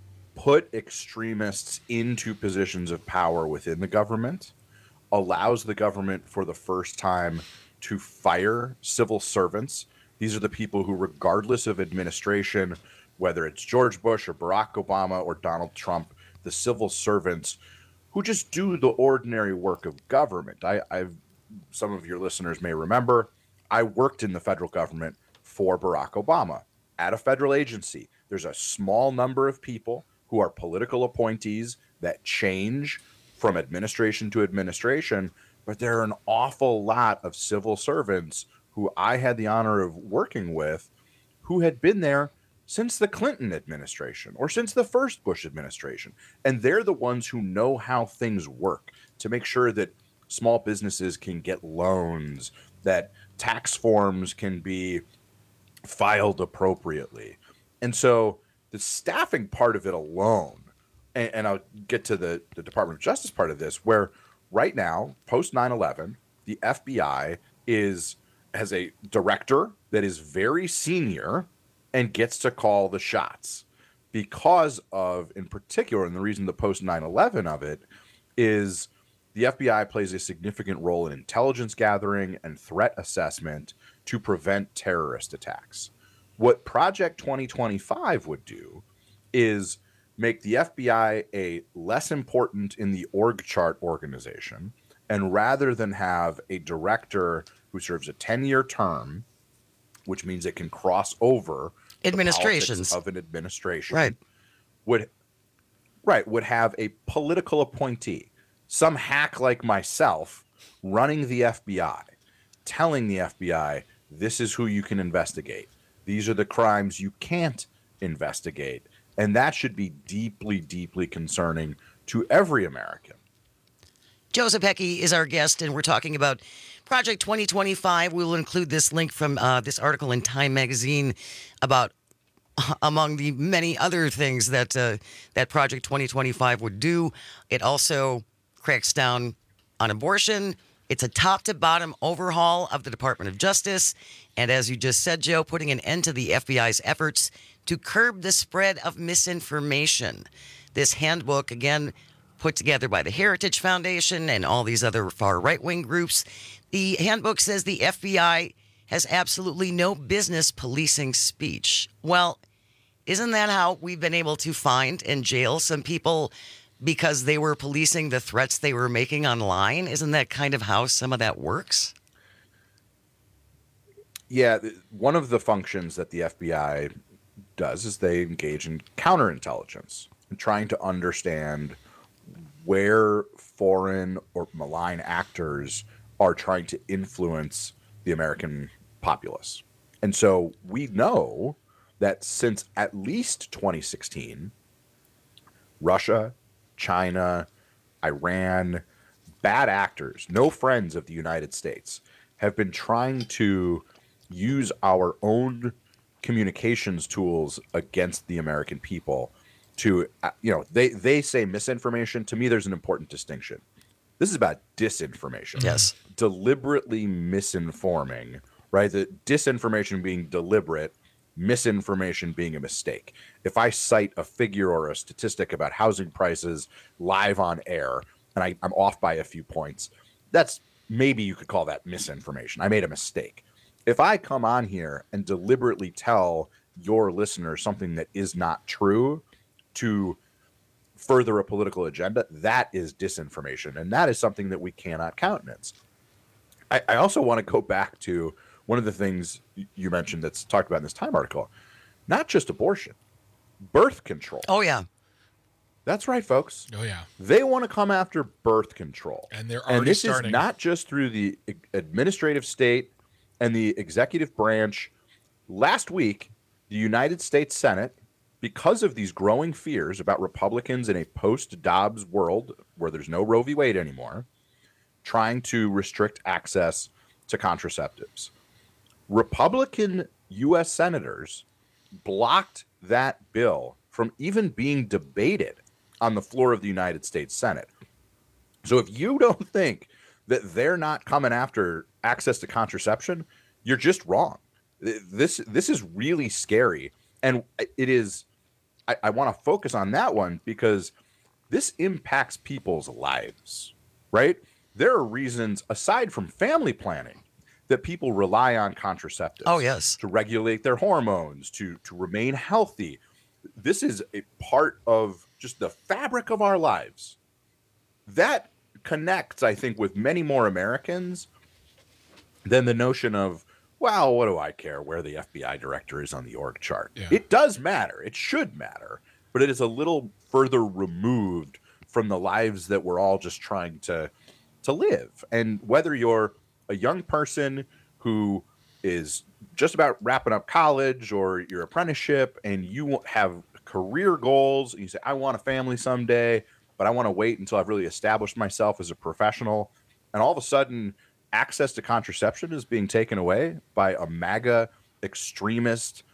put extremists into positions of power within the government, allows the government for the first time to fire civil servants. These are the people who, regardless of administration, whether it's George Bush or Barack Obama or Donald Trump, the civil servants who just do the ordinary work of government. I've some of your listeners may remember, I worked in the federal government for Barack Obama at a federal agency. There's a small number of people who are political appointees that change from administration to administration, but there are an awful lot of civil servants who I had the honor of working with who had been there since the Clinton administration or since the first Bush administration. And they're the ones who know how things work to make sure that small businesses can get loans, that tax forms can be filed appropriately. And so the staffing part of it alone, and I'll get to the Department of Justice part of this, where right now, post 9/11, the FBI has a director that is very senior and gets to call the shots because of, in particular, and the reason the post 9/11 of it is the FBI plays a significant role in intelligence gathering and threat assessment to prevent terrorist attacks. What Project 2025 would do is make the FBI a less important in the org chart organization, and rather than have a director who serves a 10-year term, which means it can cross over administrations of an administration, right, would have a political appointee, some hack like myself, running the FBI, telling the FBI, this is who you can investigate. These are the crimes you can't investigate. And that should be deeply, deeply concerning to every American. Joe Zepecki is our guest, and we're talking about Project 2025. We will include this link from this article in Time magazine about, among the many other things that that Project 2025 would do. It also cracks down on abortion. It's a top-to-bottom overhaul of the Department of Justice. And as you just said, Joe, putting an end to the FBI's efforts to curb the spread of misinformation. This handbook, again, put together by the Heritage Foundation and all these other far right-wing groups. The handbook says the FBI has absolutely no business policing speech. Well, isn't that how we've been able to find and jail some people because they were policing the threats they were making online? Isn't that kind of how some of that works? Yeah, one of the functions that the FBI does is they engage in counterintelligence and trying to understand where foreign or malign actors are trying to influence the American populace. And so we know that since at least 2016, Russia, China, Iran, bad actors, no friends of the United States, have been trying to use our own communications tools against the American people to, they say misinformation. To me, there's an important distinction. This is about disinformation. Yes. Deliberately misinforming, right? The disinformation being deliberate, misinformation being a mistake. If I cite a figure or a statistic about housing prices live on air and I'm off by a few points, that's maybe you could call that misinformation. I made a mistake. If I come on here and deliberately tell your listener something that is not true to further a political agenda, that is disinformation. And that is something that we cannot countenance. I also want to go back to one of the things you mentioned that's talked about in this Time article, not just abortion, birth control. Oh, yeah. That's right, folks. Oh, yeah. They want to come after birth control. And they're already starting. And this is not just through the administrative state and the executive branch. Last week, the United States Senate, because of these growing fears about Republicans in a post-Dobbs world where there's no Roe v. Wade anymore, trying to restrict access to contraceptives. Republican U.S. senators blocked that bill from even being debated on the floor of the United States Senate. So if you don't think that they're not coming after access to contraception, you're just wrong. This is really scary. And it is, I want to focus on that one because this impacts people's lives, right? There are reasons, aside from family planning, that people rely on contraceptives. Oh, yes. To regulate their hormones, to remain healthy. This is a part of just the fabric of our lives. That connects, I think, with many more Americans than the notion of, well, what do I care where the FBI director is on the org chart? Yeah. It does matter. It should matter. But it is a little further removed from the lives that we're all just trying to live. And whether you're a young person who is just about wrapping up college or your apprenticeship and you have career goals and you say, I want a family someday, but I want to wait until I've really established myself as a professional. And all of a sudden, access to contraception is being taken away by a MAGA extremist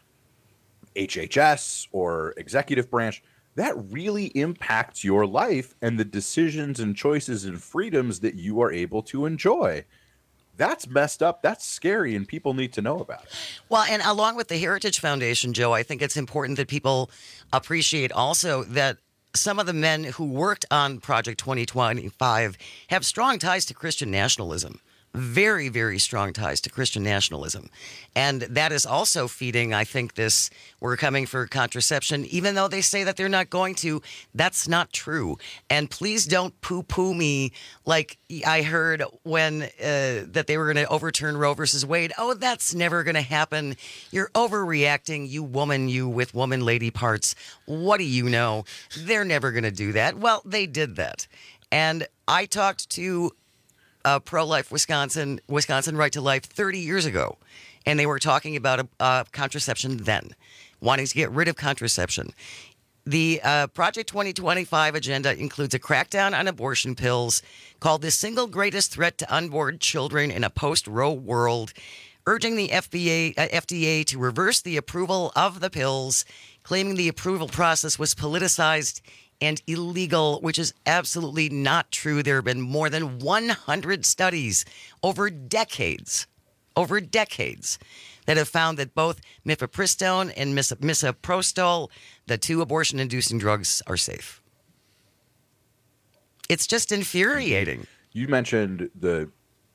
HHS or executive branch. That really impacts your life and the decisions and choices and freedoms that you are able to enjoy. That's messed up. That's scary, and people need to know about it. Well, and along with the Heritage Foundation, Joe, I think it's important that people appreciate also that some of the men who worked on Project 2025 have strong ties to Christian nationalism. Very, very strong ties to Christian nationalism. And that is also feeding, I think, this we're coming for contraception, even though they say that they're not going to. That's not true. And please don't poo-poo me like I heard when that they were going to overturn Roe versus Wade. Oh, that's never going to happen. You're overreacting, you woman, you with woman lady parts. What do you know? They're never going to do that. Well, they did that. And I talked to Pro-Life Wisconsin Right to Life 30 years ago. And they were talking about contraception then, wanting to get rid of contraception. The Project 2025 agenda includes a crackdown on abortion pills, called the single greatest threat to unborn children in a post-Roe world, urging the FDA to reverse the approval of the pills, claiming the approval process was politicized and illegal, which is absolutely not true. There have been more than 100 studies over decades that have found that both mifepristone and misoprostol, the two abortion-inducing drugs, are safe. It's just infuriating. You mentioned the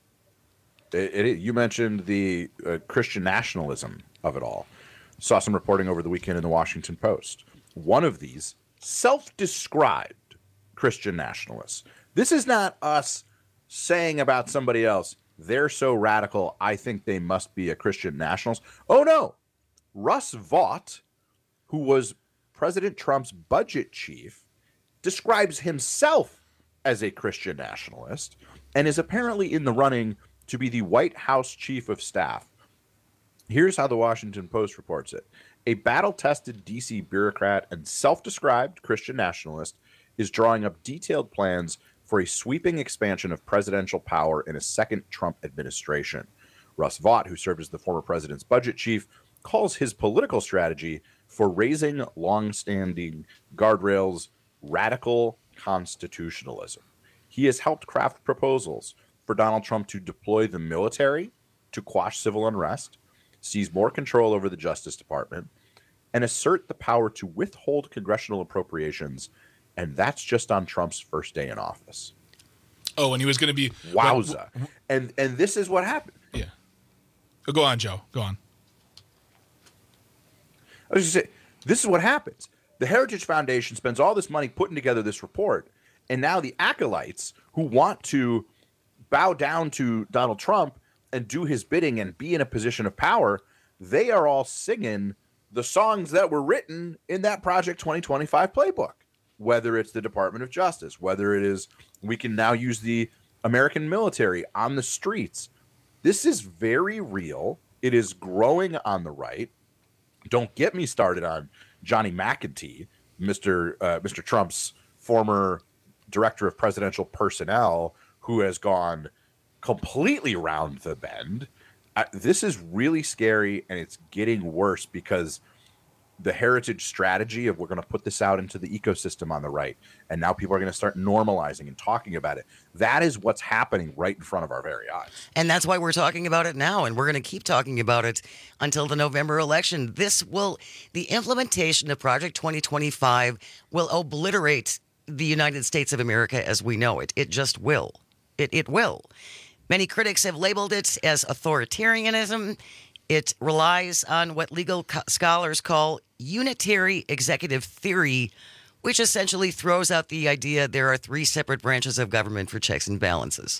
Christian nationalism of it all. Saw some reporting over the weekend in the Washington Post. One of these self-described Christian nationalists. This is not us saying about somebody else, they're so radical, I think they must be a Christian nationalist. Oh, no. Russ Vought, who was President Trump's budget chief, describes himself as a Christian nationalist and is apparently in the running to be the White House chief of staff. Here's how the Washington Post reports it. A battle-tested D.C. bureaucrat and self-described Christian nationalist is drawing up detailed plans for a sweeping expansion of presidential power in a second Trump administration. Russ Vought, who served as the former president's budget chief, calls his political strategy for raising long-standing guardrails radical constitutionalism. He has helped craft proposals for Donald Trump to deploy the military to quash civil unrest, seize more control over the Justice Department, and assert the power to withhold congressional appropriations. And that's just on Trump's first day in office. Oh, and he was going to be... Wowza. And this is what happened. Yeah. Go on, Joe. Go on. I was going to say, this is what happens. The Heritage Foundation spends all this money putting together this report, and now the acolytes who want to bow down to Donald Trump and do his bidding and be in a position of power, they are all singing the songs that were written in that Project 2025 playbook. Whether it's the Department of Justice, whether it is we can now use the American military on the streets. This is very real. It is growing on the right. Don't get me started on Johnny McEntee, Mr. Trump's former director of presidential personnel, who has gone completely round the bend. This is really scary, and it's getting worse because the heritage strategy of we're going to put this out into the ecosystem on the right, and now people are going to start normalizing and talking about it. That is what's happening right in front of our very eyes. And that's why we're talking about it now, and we're going to keep talking about it until the November election. The implementation of Project 2025 will obliterate the United States of America as we know it. It just will. It will. Many critics have labeled it as authoritarianism. It relies on what legal scholars call unitary executive theory, which essentially throws out the idea there are three separate branches of government for checks and balances.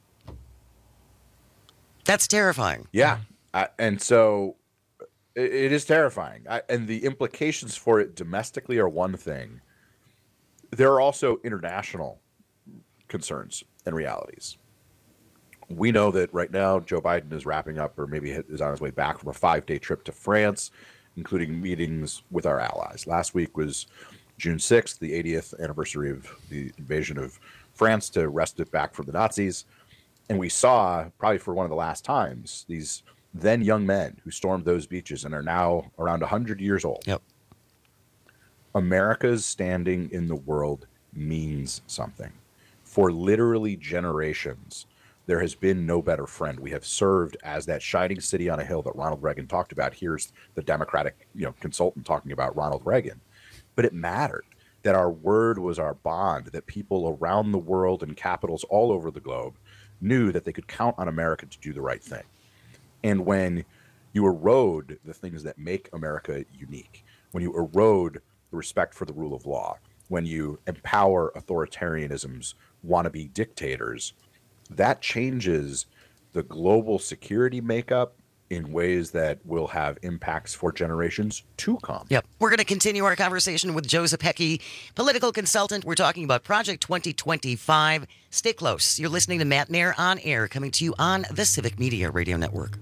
That's terrifying. Yeah. And so it is terrifying. And the implications for it domestically are one thing. There are also international concerns and realities. We know that right now Joe Biden is wrapping up, or maybe is on his way back from a 5-day trip to France, including meetings with our allies. Last week was June 6th, the 80th anniversary of the invasion of France to wrest it back from the Nazis. And we saw, probably for one of the last times, these then young men who stormed those beaches and are now around 100 years old. Yep. America's standing in the world means something. For literally generations, there has been no better friend. We have served as that shining city on a hill that Ronald Reagan talked about. Here's the Democratic consultant talking about Ronald Reagan. But it mattered that our word was our bond, that people around the world and capitals all over the globe knew that they could count on America to do the right thing. And when you erode the things that make America unique, when you erode the respect for the rule of law, when you empower authoritarianism's wannabe dictators, that changes the global security makeup in ways that will have impacts for generations to come. Yep. We're going to continue our conversation with Joe Zepecki, political consultant. We're talking about Project 2025. Stay close. You're listening to Matt Nair on Air, coming to you on the Civic Media Radio Network.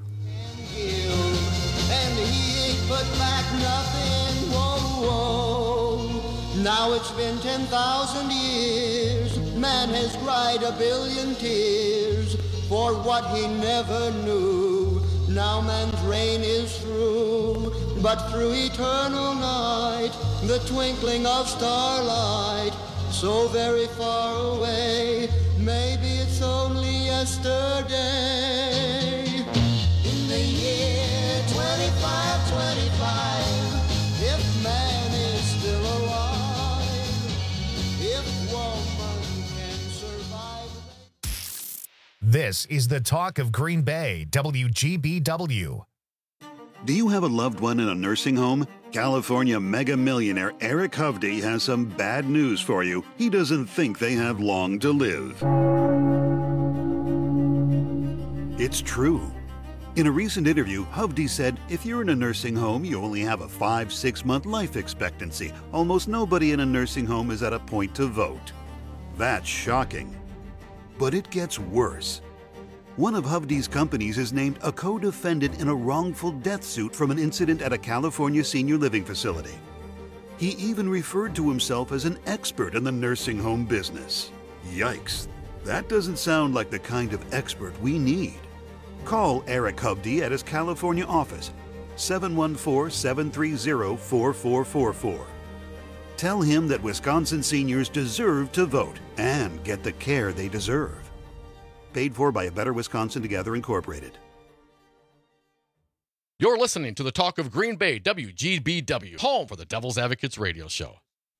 And he ain't put back nothing, whoa, whoa. Now it's been 10,000 years. Man has cried a billion tears for what he never knew. Now man's reign is through, but through eternal night, the twinkling of starlight, so very far away, maybe it's only yesterday. In the year 2525, if man is still alive, if woman can survive. This is the talk of Green Bay, WGBW. Do you have a loved one in a nursing home? California mega millionaire Eric Hovde has some bad news for you. He doesn't think they have long to live. It's true. In a recent interview, Hovde said, if you're in a nursing home, you only have a 5-6 month life expectancy. Almost nobody in a nursing home is at a point to vote. That's shocking. But it gets worse. One of Hovde's companies is named a co-defendant in a wrongful death suit from an incident at a California senior living facility. He even referred to himself as an expert in the nursing home business. Yikes, that doesn't sound like the kind of expert we need. Call Eric Hovde at his California office, 714-730-4444. Tell him that Wisconsin seniors deserve to vote and get the care they deserve. Paid for by A Better Wisconsin Together, Incorporated. You're listening to the Talk of Green Bay, WGBW, home for the Devil's Advocates radio show.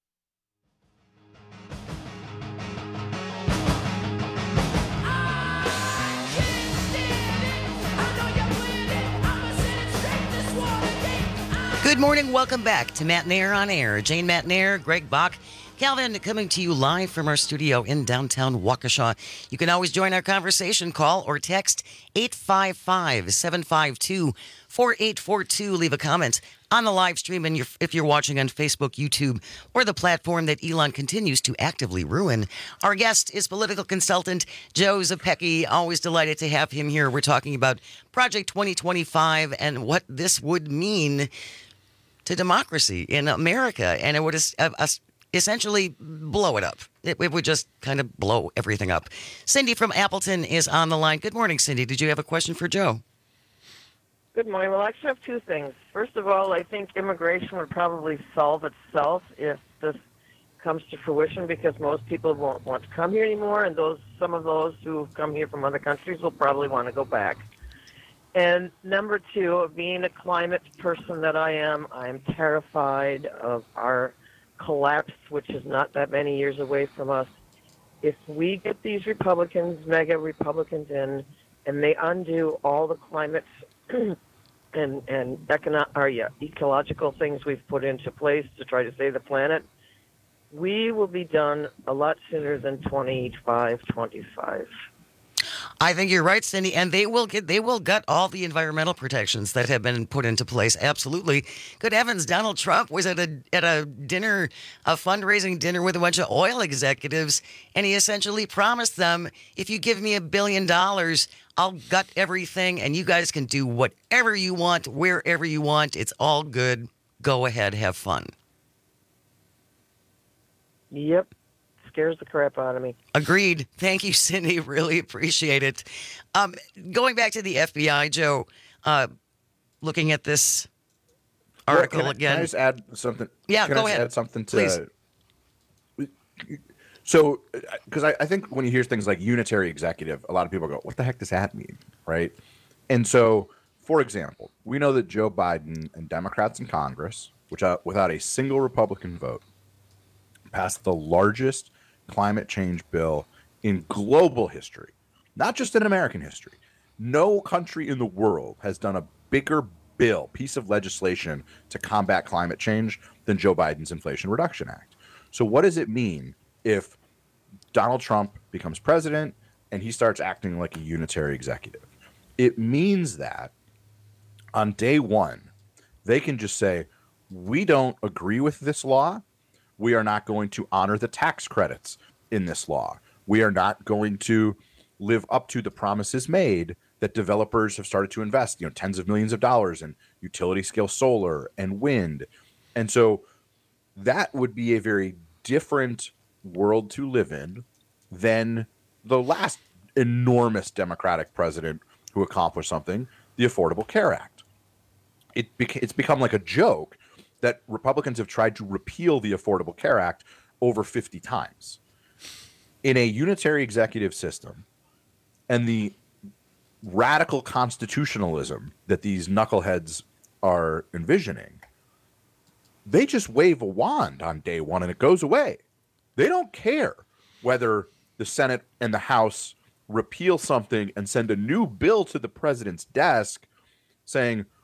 Good morning. Welcome back to Matt Nair on Air. Jane Matt Nair, Greg Bach, Calvin coming to you live from our studio in downtown Waukesha. You can always join our conversation. Call or text 855-752-4842. Leave a comment on the live stream and if you're watching on Facebook, YouTube, or the platform that Elon continues to actively ruin. Our guest is political consultant Joe Zepecki. Always delighted to have him here. We're talking about Project 2025 and what this would mean to democracy in America. And it would essentially blow it up. It would just kind of blow everything up. Cindy from Appleton is on the line. Good morning, Cindy. Did you have a question for Joe? Good morning. Well, I actually have two things. First of all, I think immigration would probably solve itself if this comes to fruition, because most people won't want to come here anymore, and some of those who come here from other countries will probably want to go back. And number two, being a climate person that I am terrified of our collapse, which is not that many years away from us. If we get these Republicans, mega Republicans in, and they undo all the climate and ecological things we've put into place to try to save the planet, we will be done a lot sooner than 25. I think you're right, Cindy, and they will gut all the environmental protections that have been put into place. Absolutely. Good heavens, Donald Trump was at a dinner, a fundraising dinner with a bunch of oil executives, and he essentially promised them, if you give me $1 billion, I'll gut everything, and you guys can do whatever you want, wherever you want. It's all good. Go ahead, have fun. Yep. Scares the crap out of me. Agreed. Thank you, Cindy. Really appreciate it. Going back to the FBI, Joe, looking at this article again. Can I just add something? Yeah, go ahead. Add something to. Please. So, because I think when you hear things like unitary executive, a lot of people go, "What the heck does that mean?" Right? And so, for example, we know that Joe Biden and Democrats in Congress, without a single Republican vote, passed the largest climate change bill in global history, not just in American history. No country in the world has done a bigger piece of legislation to combat climate change than Joe Biden's Inflation Reduction Act. So what does it mean if Donald Trump becomes president and he starts acting like a unitary executive? It means that on day one, they can just say, we don't agree with this law. We are not going to honor the tax credits in this law. We are not going to live up to the promises made that developers have started to invest, tens of millions of dollars in utility scale solar and wind. And so that would be a very different world to live in than the last enormous Democratic president who accomplished something, the Affordable Care Act. It's become like a joke that Republicans have tried to repeal the Affordable Care Act over 50 times. In a unitary executive system and the radical constitutionalism that these knuckleheads are envisioning, they just wave a wand on day one and it goes away. They don't care whether the Senate and the House repeal something and send a new bill to the president's desk saying,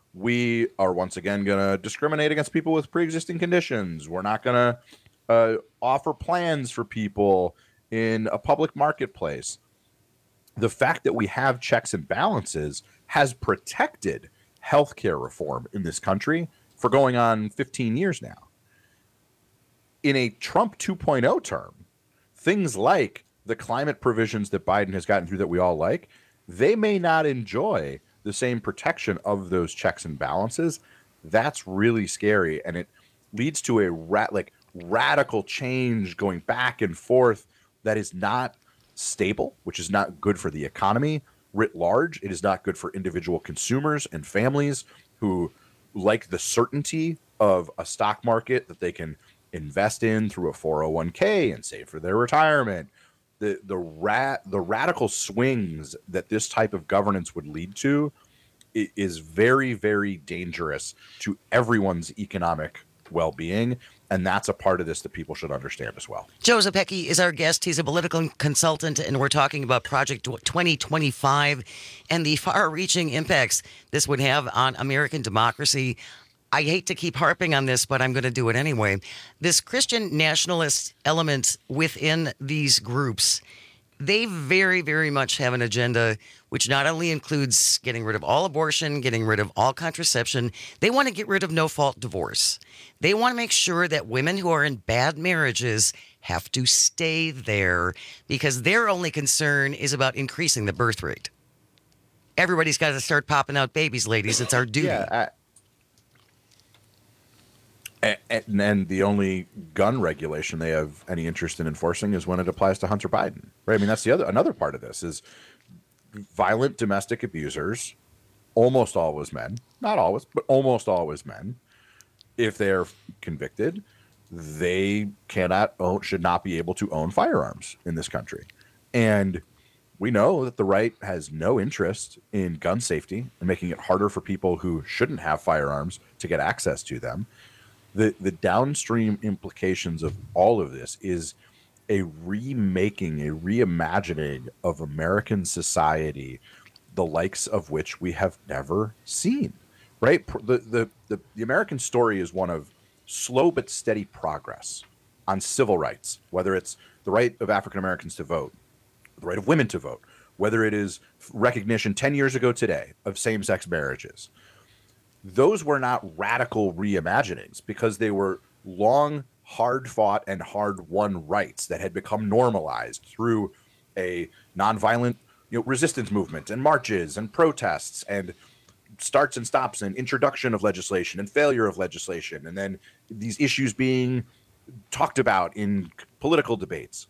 we are once again going to discriminate against people with pre-existing conditions. We're not going to offer plans for people in a public marketplace. The fact that we have checks and balances has protected healthcare reform in this country for going on 15 years now. In a Trump 2.0 term, things like the climate provisions that Biden has gotten through that we all like, they may not enjoy the same protection of those checks and balances. That's really scary, and it leads to a radical change going back and forth that is not stable, which is not good for the economy writ large. It is not good for individual consumers and families who like the certainty of a stock market that they can invest in through a 401k and save for their retirement. The radical swings that this type of governance would lead to is very, very dangerous to everyone's economic well-being, and that's a part of this that people should understand as well. Joe Zepecki is our guest. He's a political consultant, and we're talking about Project 2025 and the far-reaching impacts this would have on American democracy. I hate to keep harping on this, but I'm going to do it anyway. This Christian nationalist element within these groups, they very, very much have an agenda which not only includes getting rid of all abortion, getting rid of all contraception, they want to get rid of no-fault divorce. They want to make sure that women who are in bad marriages have to stay there because their only concern is about increasing the birth rate. Everybody's got to start popping out babies, ladies. It's our duty. Yeah, and the only gun regulation they have any interest in enforcing is when it applies to Hunter Biden, right? I mean, that's another part of this is violent domestic abusers, almost always men, not always, but almost always men. If they're convicted, they should not be able to own firearms in this country. And we know that the right has no interest in gun safety and making it harder for people who shouldn't have firearms to get access to them. The downstream implications of all of this is a reimagining of American society, the likes of which we have never seen, right? The American story is one of slow but steady progress on civil rights, whether it's the right of African Americans to vote, the right of women to vote, whether it is recognition 10 years ago today of same-sex marriages. Those were not radical reimaginings because they were long, hard-fought and hard-won rights that had become normalized through a nonviolent resistance movement and marches and protests and starts and stops and introduction of legislation and failure of legislation, and then these issues being talked about in political debates.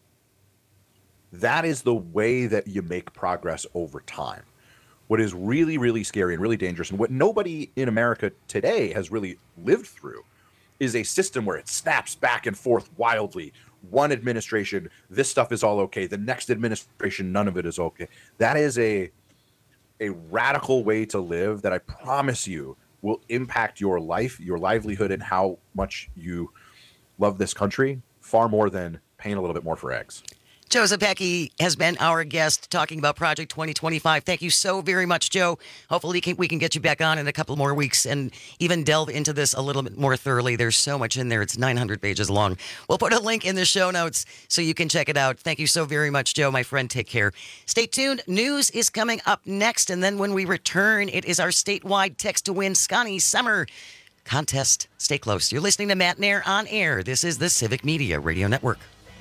That is the way that you make progress over time. What is really, really scary and really dangerous, and what nobody in America today has really lived through, is a system where it snaps back and forth wildly. One administration, this stuff is all okay. The next administration, none of it is okay. That is a radical way to live that I promise you will impact your life, your livelihood, and how much you love this country far more than paying a little bit more for eggs. Joe Zepecki has been our guest talking about Project 2025. Thank you so very much, Joe. Hopefully we can get you back on in a couple more weeks and even delve into this a little bit more thoroughly. There's so much in there. It's 900 pages long. We'll put a link in the show notes so you can check it out. Thank you so very much, Joe, my friend. Take care. Stay tuned. News is coming up next. And then when we return, it is our statewide Text to Win Scotty Summer contest. Stay close. You're listening to Matt Nair on Air. This is the Civic Media Radio Network.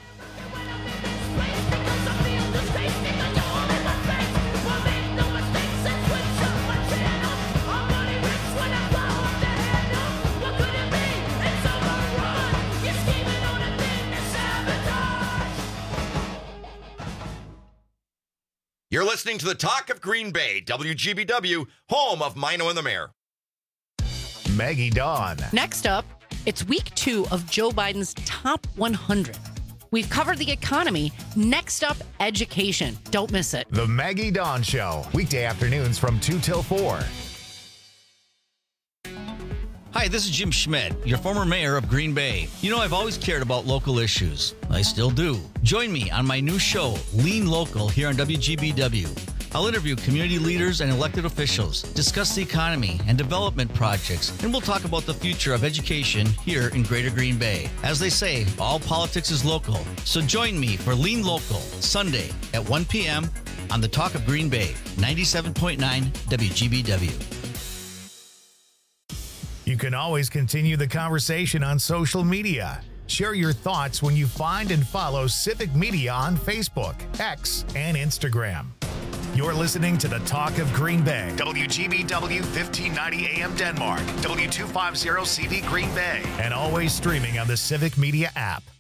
You're listening to the Talk of Green Bay, WGBW, home of Mino and the Mayor. Maggie Dawn. Next up, it's week 2 of Joe Biden's top 100. We've covered the economy. Next up, education. Don't miss it. The Maggie Dawn Show, weekday afternoons from 2 till 4. Hi, this is Jim Schmidt, your former mayor of Green Bay. You know, I've always cared about local issues. I still do. Join me on my new show, Lean Local, here on WGBW. I'll interview community leaders and elected officials, discuss the economy and development projects, and we'll talk about the future of education here in Greater Green Bay. As they say, all politics is local. So join me for Lean Local, Sunday at 1 p.m. on the Talk of Green Bay, 97.9 WGBW. You can always continue the conversation on social media. Share your thoughts when you find and follow Civic Media on Facebook, X, and Instagram. You're listening to the Talk of Green Bay. WGBW 1590 AM Denmark, W250 CV Green Bay, and always streaming on the Civic Media app.